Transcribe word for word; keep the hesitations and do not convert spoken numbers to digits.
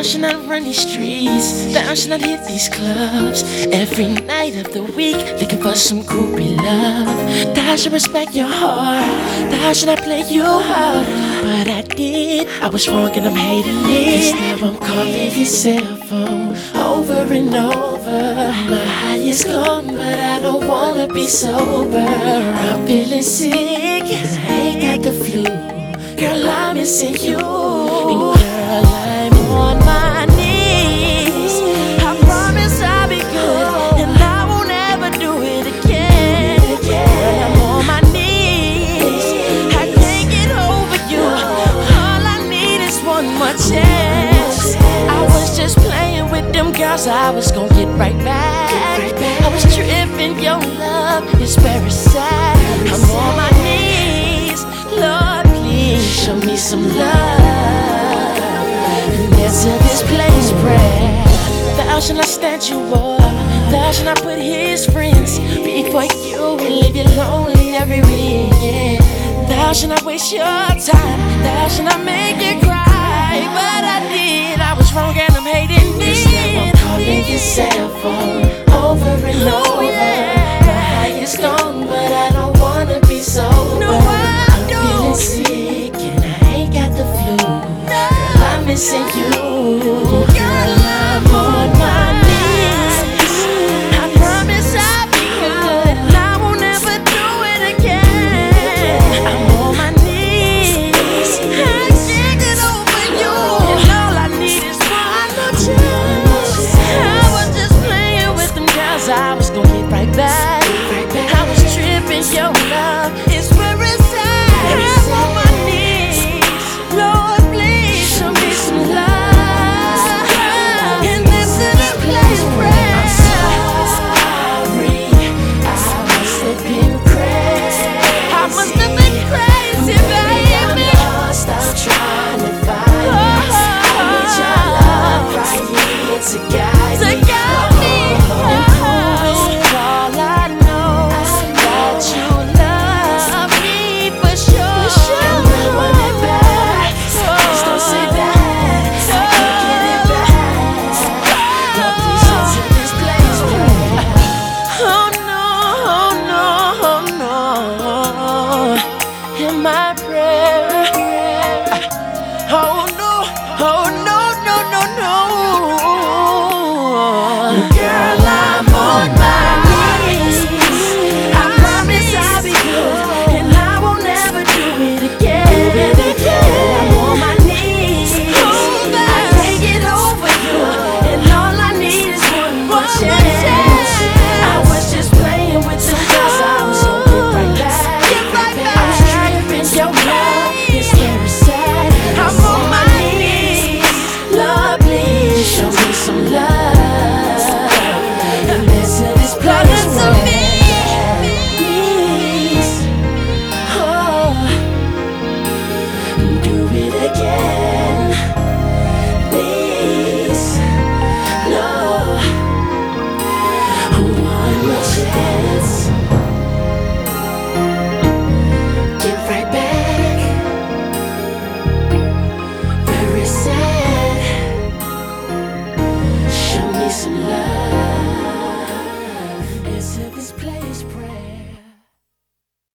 should not run these streets. Thou should not hit these clubs every night of the week, looking for some groupie love. Thou should respect your heart. Thou should not play you hard, but I did. I was wrong and I'm hating it. Now I'm calling your cell phone over and over. My high is gone, but I don't wanna be sober. I'm feeling sick and I ain't got the flu. Girl, I'm missing you. And girl, I'm on my knees. I promise I'll be good, and I won't ever do it again. Girl, I'm on my knees. I can't get over you. All I need is one more chance. I was just playing with them girls, I was gonna get right back. I was tripping, your love is very sad. I'm on my knees, Lord, please show me some love. And answer this place prayer. Thou shalt not stand you up. Thou shalt not put his friends before you and leave you lonely every weekend. Thou shalt not waste your time. Thou shalt not make you cry. But I did. I was wrong and I'm hating me. I'm calling your cell phone over and over. My high is gone, but I don't wanna be sober. No, I I'm feeling sick and I ain't got the flu. Girl, I'm missing you. Girl, I'm on my knees. I promise I'll be good, and I won't ever do it again. I'm on my knees. I can't get over you, and all I need is one more chance. I was just playing with them girls, I was gonna get right back. I was tripping, your love is where it's at. I'm on my knees, Lord, please show me some love. And this is the place where I'm sorry, I must have been crazy. I must have been crazy, baby. Stop trying to find me. I need your love right here to guide me. To guide me. And prove all I know that you love me for sure. And I want it back. Please don't say that. I can't get it back. Lord, please answer this place prayer. Oh no, oh no, oh no. In my prayer. Oh no, oh no, no, no, no. Girl, I'm on my knees. I promise I'll be good, and I won't ever do it again. I'm on my knees. I can't get over you, and all I need is one more chance. I was just playing with the girls, I was gonna get right back. I was tripping, your love is very sad. I'm on my knees, Lord, please show me some love. And listen to this place where please, oh, do it again, please, no, one more chance. Get right back. Very sad. Show me some love. Answer this place prayer.